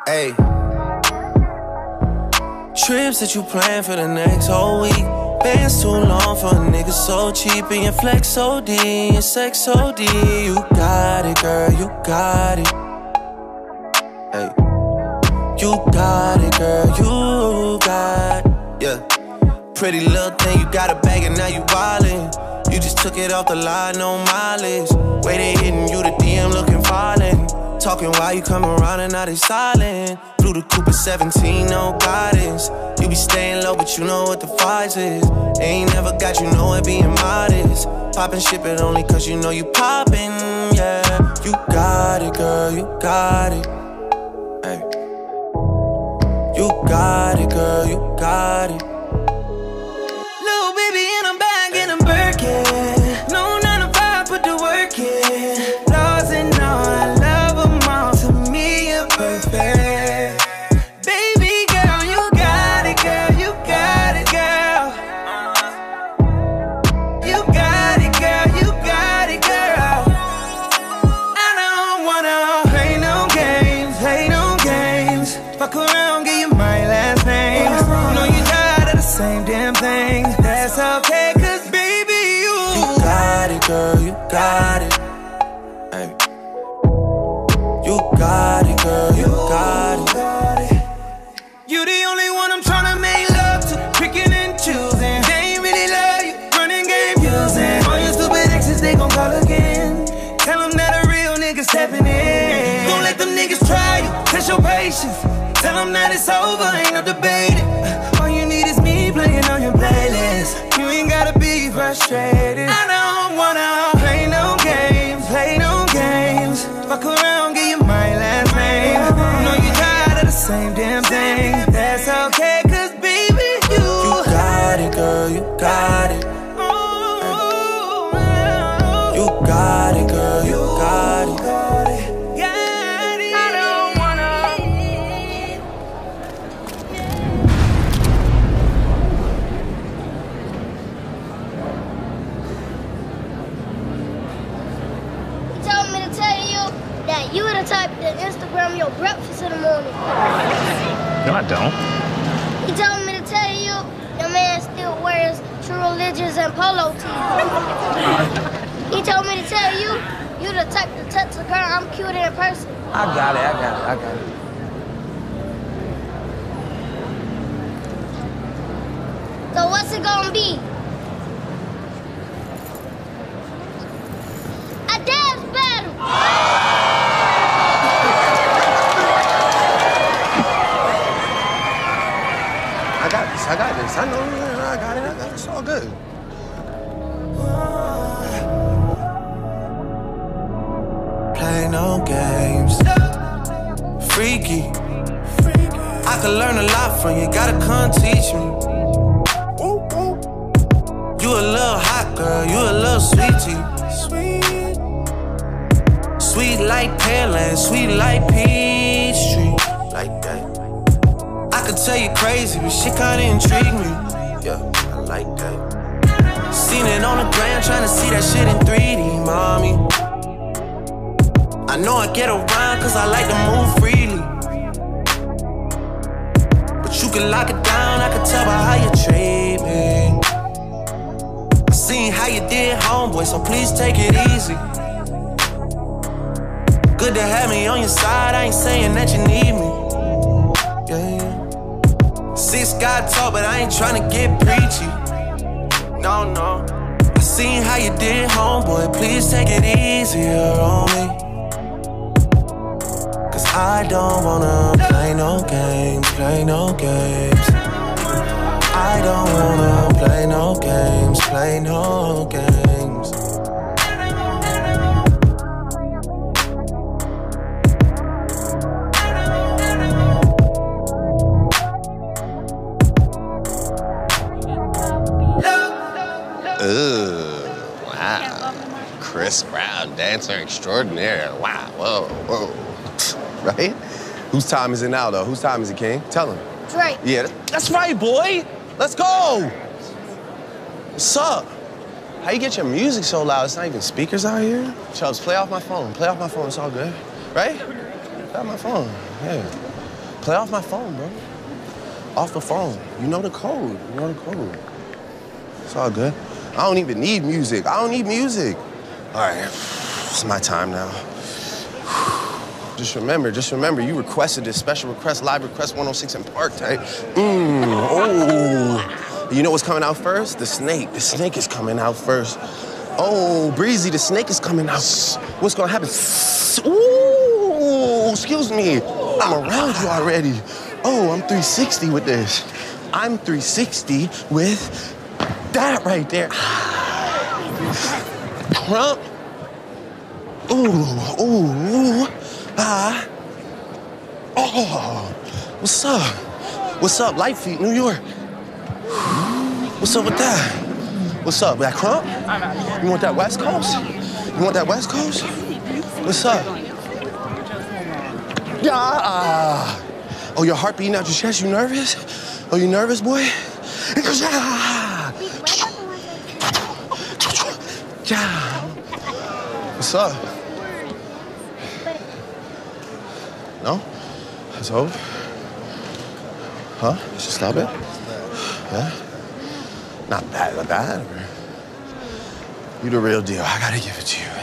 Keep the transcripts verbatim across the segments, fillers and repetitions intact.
Hey. Trips that you plan for the next whole week. Bands too long for a nigga so cheap. And your flex O D, and your sex O D. You got it, girl, you got it. Hey. You got it, girl, you got it. Yeah. Pretty little thing, you got a bag and now you wildin'. You just took it off the line, no mileage. Way they hitting you, the D M looking violent. Talking while you come around and now they silent. Blew the coupe at seventeen, no guidance. You be staying low, but you know what the price is. Ain't never got you know it being modest. Poppin' ship it only cause you know you poppin', yeah. You got it, girl, you got it. Hey. You got it, girl, you got it. Little baby in a bag and I'm Birkin. No nine to five, put the work in. Flaws and all, I love them all. To me, you're perfect. Baby girl, you got it, girl, you got it, girl. You got it, girl, you got it, girl. I don't wanna play no games, play no games. Fuck around, give you my last name. Know you tired of the same damn thing. That's okay, cause baby, you You got it, girl, you got it. Hey. You got it, girl, you got it. You the only one I'm tryna make love to, picking and choosing. They ain't really love you, running game using. All your stupid exes, they gon' call again. Tell them that a real nigga stepping in. Don't let them niggas try you, test your patience. Tell them that it's over, ain't no debating. All you need is me playing on your playlist. You ain't gotta be frustrated. I don't wanna play no games, play no games. Fuck around, give you my last name. Know you tired of the same damn thing. That's okay, cause baby, you You got it, girl, you got it. You got it, girl, you got it. You the type that Instagram your breakfast in the morning. No, I don't. He told me to tell you your man still wears True Religions and polo tees. He told me to tell you you the type to touch a girl. I'm cute in person. I got it, I got it, I got it. So what's it gonna be? A dance battle. I got this, I got this. I know, I got it, I got it. It's all good. Play no games. Freaky. I could learn a lot from you, gotta come teach me. You a little hot girl, you a little sweetie. Sweet like Pearland, sweet like Peachtree. Like that. I could tell you crazy, but shit kinda intrigue me. Yeah, I like that. Seen it on the ground, trying to see that shit in three D, mommy. I know I get around cause I like to move freely. But you can lock it down, I can tell by how you treat me. I seen how you did, homeboy, so please take it easy. Good to have me on your side, I ain't saying that you need me. Yeah, yeah. Six got tall, but I ain't tryna get preachy. No, no. I seen how you did, homeboy, please take it easier on me. Cause I don't wanna play no games, play no games. I don't wanna play no games, play no games. Ugh, wow. Chris Brown, dancer extraordinaire. Wow, whoa, whoa. Right? Whose time is it now, though? Whose time is it, King? Tell him. Drake. Yeah, that's right, boy. Let's go. What's up? How you get your music so loud? It's not even speakers out here. Chubbs, play off my phone. Play off my phone. It's all good. Right? Play off my phone. Yeah. Play off my phone, bro. Off the phone. You know the code. You know the code. It's all good. I don't even need music. I don't need music. All right, it's my time now. Just remember, just remember, you requested this special request, live request one oh six in Park type. Mmm, oh. You know what's coming out first? The snake. The snake is coming out first. Oh, Breezy, the snake is coming out. What's gonna happen? Ooh, excuse me. I'm around you already. Oh, I'm three sixty with this. I'm three sixty with that right there. Crump. Ooh, ooh, ooh. Ah. Oh, what's up? What's up, Light Feet, New York? What's up with that? What's up, that crump? You want that West Coast? You want that West Coast? What's up? Yeah. Oh, your heart beating out your chest, you nervous? Oh, you nervous, boy? It goes, yeah. Yeah. What's up? No? It's over? Huh? Should stop it? Yeah? Not bad, not bad. You the real deal. I gotta give it to you.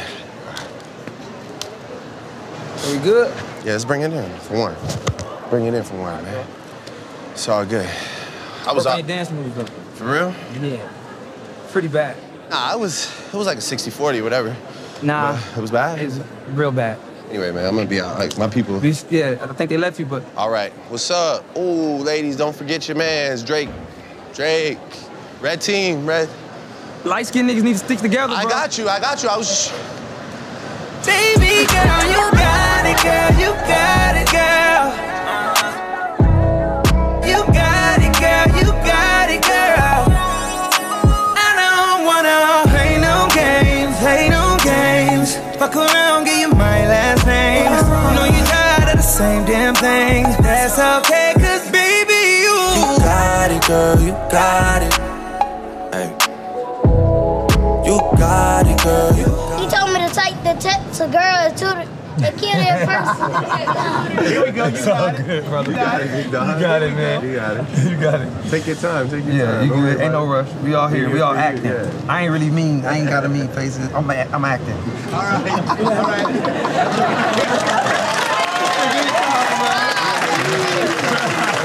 Are we good? Yeah, let's bring it in for one. Bring it in for one, man. It's all good. I was out. out. Dance moves though. For real? Yeah. Pretty bad. Nah, it was it was like a sixty forty, whatever. Nah. But it was bad? It's real bad. Anyway, man, I'm gonna be out. Like, my people. Yeah, I think they left you, but. All right. What's up? Ooh, ladies, don't forget your mans. Drake. Drake. Red team, red. Light-skinned niggas need to stick together, bro. I got you, I got you. I was just... Baby girl, you got it, girl, you got it, girl. You got it, girl, you got it, girl. I don't wanna play no games, play no games. Fuck around, give you my last name. I know you tired of the same damn thing. That's okay, cause baby, you You got it, girl, you got it. Hey. You got it, girl, you got it. He told me to take the text to girls to the kid in person. Here we go. It's all good, brother. You got it. You got it, man. You got it. You got it. Take your time, take your Yeah, time. you good. Ain't no rush. We all here. We all Yeah, acting. yeah. I ain't really mean. I ain't got to mean faces. I'm, a- I'm acting. All right, all right.